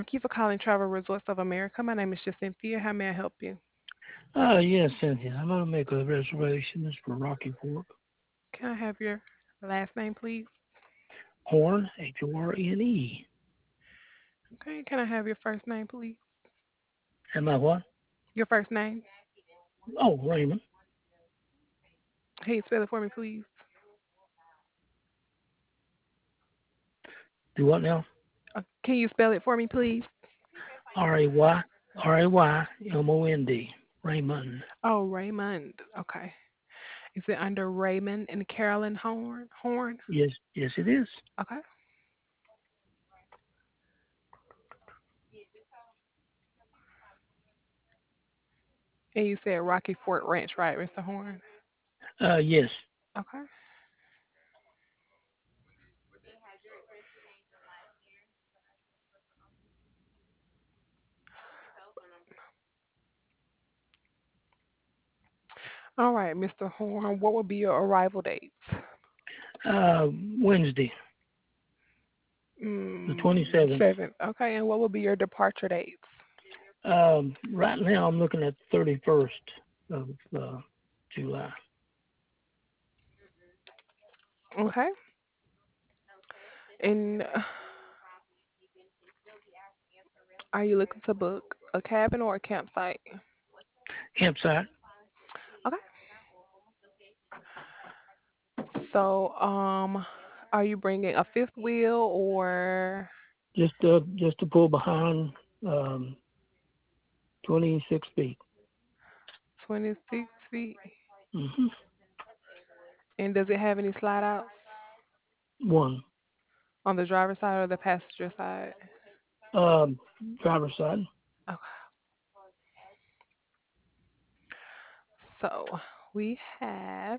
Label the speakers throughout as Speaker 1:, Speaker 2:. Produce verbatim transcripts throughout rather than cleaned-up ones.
Speaker 1: Thank you for calling Travel Resorts of America. My name is Cynthia. How may I help you?
Speaker 2: Uh, yes, Cynthia. I'm going to make a reservation. It's for Rocky Fork.
Speaker 1: Can I have your last name, please?
Speaker 2: Horn, H O R N E.
Speaker 1: Okay. Can I have your first name, please?
Speaker 2: Am I what?
Speaker 1: Your first name?
Speaker 2: Oh, Raymond.
Speaker 1: Can you spell it for me, please?
Speaker 2: Do what now?
Speaker 1: Uh, can you spell it for me, please?
Speaker 2: R A Y R A Y M O N D. Raymond.
Speaker 1: Oh, Raymond. Okay. Is it under Raymond and Carolyn Horn? Horn?
Speaker 2: Yes, yes, it is.
Speaker 1: Okay. And you said Rocky Fort Ranch, right, Mister Horn?
Speaker 2: Uh, yes.
Speaker 1: Okay. All right, Mister Horn. What would be your arrival dates?
Speaker 2: Uh, Wednesday, the
Speaker 1: Mm,
Speaker 2: twenty-seventh.
Speaker 1: seventh. Okay. And what would be your departure dates?
Speaker 2: Um, right now I'm looking at the thirty-first of uh, July.
Speaker 1: Okay. And uh, are you looking to book a cabin or a campsite?
Speaker 2: Campsite.
Speaker 1: Okay. So, um, are you bringing a fifth wheel or
Speaker 2: Just uh, just to pull behind um, twenty-six feet.
Speaker 1: twenty-six feet?
Speaker 2: Mm-hmm.
Speaker 1: And does it have any slide outs
Speaker 2: One.
Speaker 1: on the driver's side or the passenger side?
Speaker 2: Um, driver's side.
Speaker 1: Okay. So we have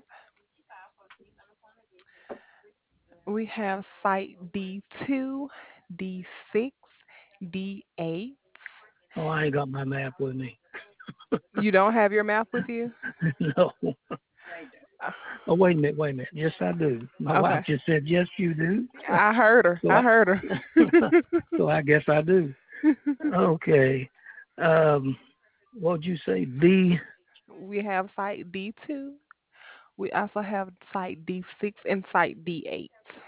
Speaker 1: we have site D two, D six, D eight.
Speaker 2: Oh, I ain't got my map with me.
Speaker 1: You don't have your map with you?
Speaker 2: No.
Speaker 1: Uh,
Speaker 2: Oh, wait a minute, wait a minute. Yes, I do. My wife
Speaker 1: Okay.
Speaker 2: just said, yes, you do.
Speaker 1: I heard her.
Speaker 2: So
Speaker 1: I
Speaker 2: I,
Speaker 1: heard her.
Speaker 2: so I guess I do. Okay. Um, what'd you say? D,
Speaker 1: We have site D two. We also have site D six and site D eight.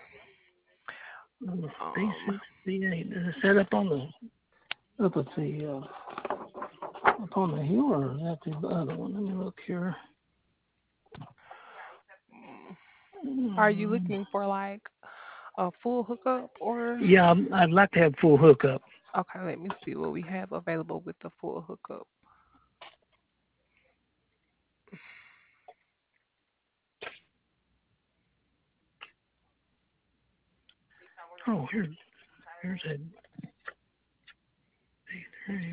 Speaker 2: D
Speaker 1: Um,
Speaker 2: six, D eight. Is it set up on the, up at the, uh, up on the hill, or is that the other one? Let me look here.
Speaker 1: are you
Speaker 2: Mm,
Speaker 1: looking for like a full hookup or?
Speaker 2: Yeah, I'm- I'd like to have full hookup.
Speaker 1: Okay, let me see what we have available with the full hookup.
Speaker 2: Oh, here, here's that D three.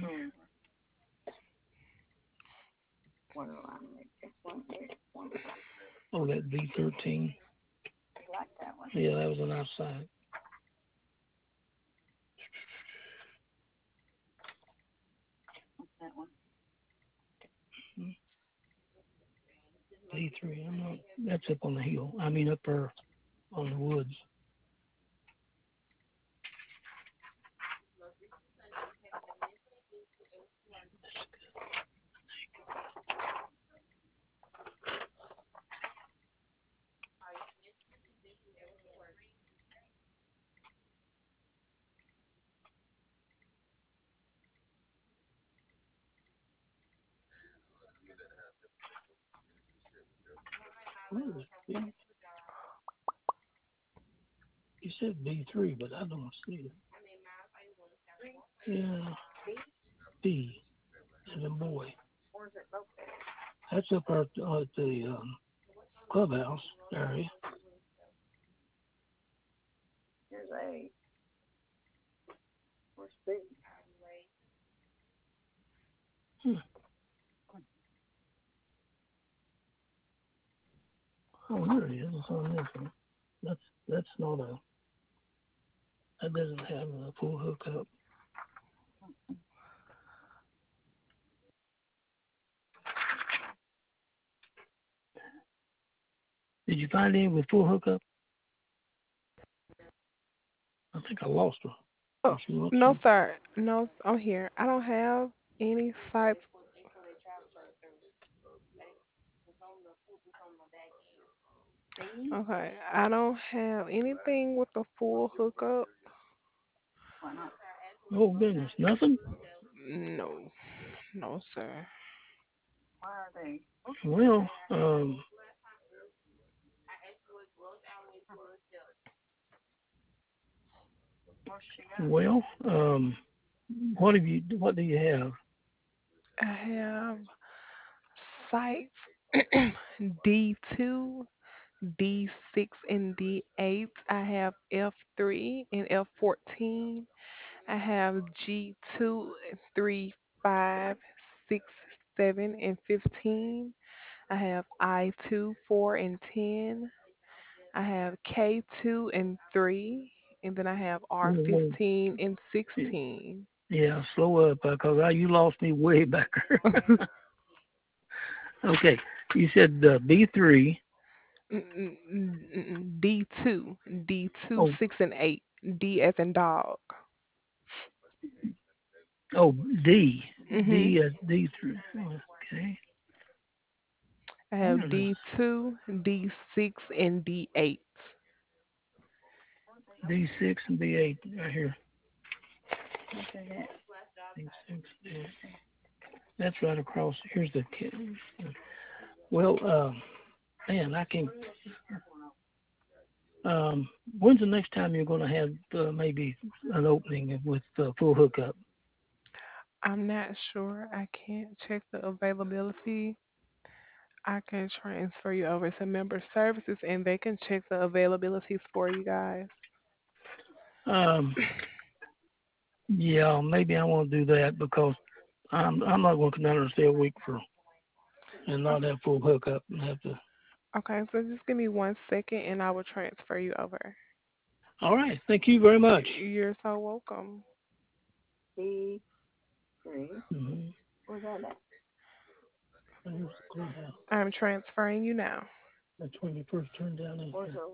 Speaker 2: Oh, that V thirteen. Yeah, that was an outside. V three. I'm not. That's up on the hill. I mean, up there on the woods. What is it? You said V three, but I don't see it. Yeah, B as in boy. That's up there at at the um, clubhouse area. Hmm. Oh, here it is. It's on this one. That's that's not a. That doesn't have a full hookup. Did you find any with full hookup? I think I lost her.
Speaker 1: Oh,
Speaker 2: And she wants
Speaker 1: no,
Speaker 2: some.
Speaker 1: sir. No, I'm here. I don't have any sites. Okay, I don't have anything with a full hookup.
Speaker 2: Oh goodness, nothing.
Speaker 1: No, no, sir.
Speaker 2: Well, um, well, um, what have you? What do you have?
Speaker 1: I have sites D two, D six, and D eight. I have F three and F fourteen. I have G two, three, five, six, seven, and fifteen. I have I two, four, and ten. I have K two and three. And then I have R
Speaker 2: Whoa,
Speaker 1: fifteen and
Speaker 2: whoa.
Speaker 1: sixteen.
Speaker 2: Yeah, slow up because I, you lost me way back there. Okay, you said uh, B three.
Speaker 1: Mm, mm, mm, D two, D two,
Speaker 2: Oh,
Speaker 1: six, and eight. D as in dog.
Speaker 2: oh, D,
Speaker 1: hmm
Speaker 2: D, uh, D three. Okay,
Speaker 1: I
Speaker 2: where
Speaker 1: have
Speaker 2: is
Speaker 1: D two, D six, and D eight.
Speaker 2: D six and D eight right here? D six, D eight. That's right across. Here's the kid. Well, um, man, I can. Um, when's the next time you're going to have uh, maybe an opening with uh, full hookup?
Speaker 1: I'm not sure. I can't check the availability. I can transfer you over to member services and they can check the availabilities for you guys.
Speaker 2: Um, yeah, maybe I want to do that because I'm I'm not going to come down there and stay a week for and
Speaker 1: O-
Speaker 2: not have full hookup and have to.
Speaker 1: Okay, so just give me one second and I will transfer you over.
Speaker 2: All right, thank you very much.
Speaker 1: You're so welcome.
Speaker 2: Mm-hmm. Here's the clubhouse.
Speaker 1: I'm transferring you now.
Speaker 2: That's when you first turn down in.